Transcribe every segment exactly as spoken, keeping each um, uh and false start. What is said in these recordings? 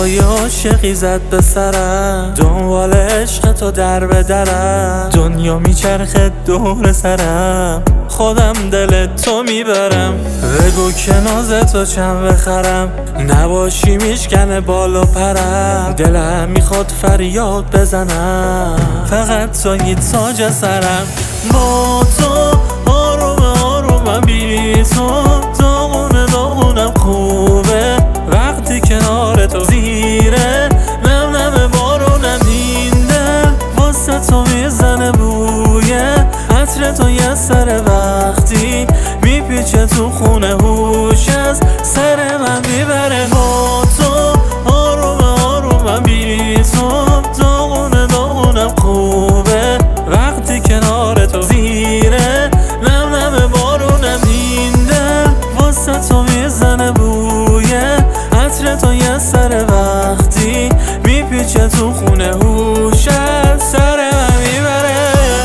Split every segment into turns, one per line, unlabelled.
هوای عاشقی زد به سرم، دنبال عشق تو در به درم، دنیا میچرخه دور سرم، خودم دل تو میبرم. بگو که ناز تو چند بخرم، نباشی میشکنه بال و پرم، دلم میخواد فریاد بزنم، فقط تویی تاج سرم. با تو آروم آرومم، بی تو داغونه داغونم خوبه، وقتی کنار تو زیره نم نم بارونم، این دل واسه تو میزنه بویه عطر تو یه سر، وقتی میپیچه تو خونه هوش از سر من میبره. با تو آروم آرومم، بی تو داغونه داغونم خوبه، وقتی کنار تو زیره نم نم بارونم، این دل واسه تو میزنه بویه عطر تو یه سر، وقتی میپیچه تو خونه هوش از سر من میبره.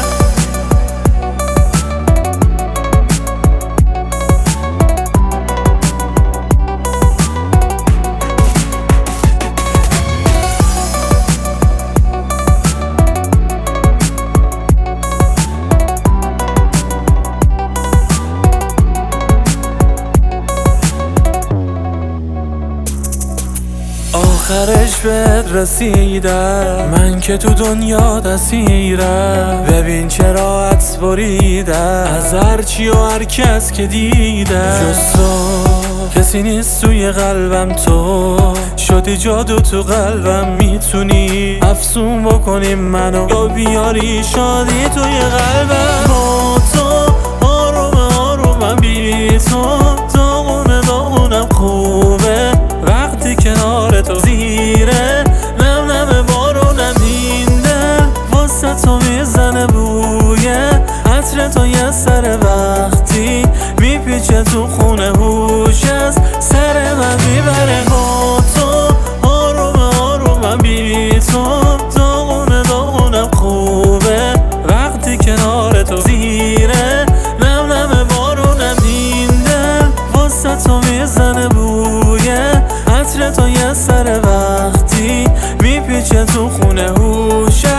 آخرش بهت رسیدم، من که تو دنیا دسیرم، ببین چه راحت بریدم از هرچی و هر کس که دیدم، جز تو کسی نیست توی قلبم، تو شدی جادو تو قلبم، میتونی افسون بکنی منو یا بیاری شادی توی قلبم. با تو آروم آرومم، بی تو داغونه داغونم خوبه، وقتی کنار تو زیره نم نم بارونم، این دل واسه تو میزنه بویه عطر تو یه سر، وقتی میپیچه تو خونه هوش از سر من میبره. با تو آروم آرومم، بی تو داغونه داغونم خوبه، وقتی کنار تو زیره نم نم بارونم، این دل واسه تو میزنه بویه عطر تو یه سر، وقتی میپیچه تو خونه هوش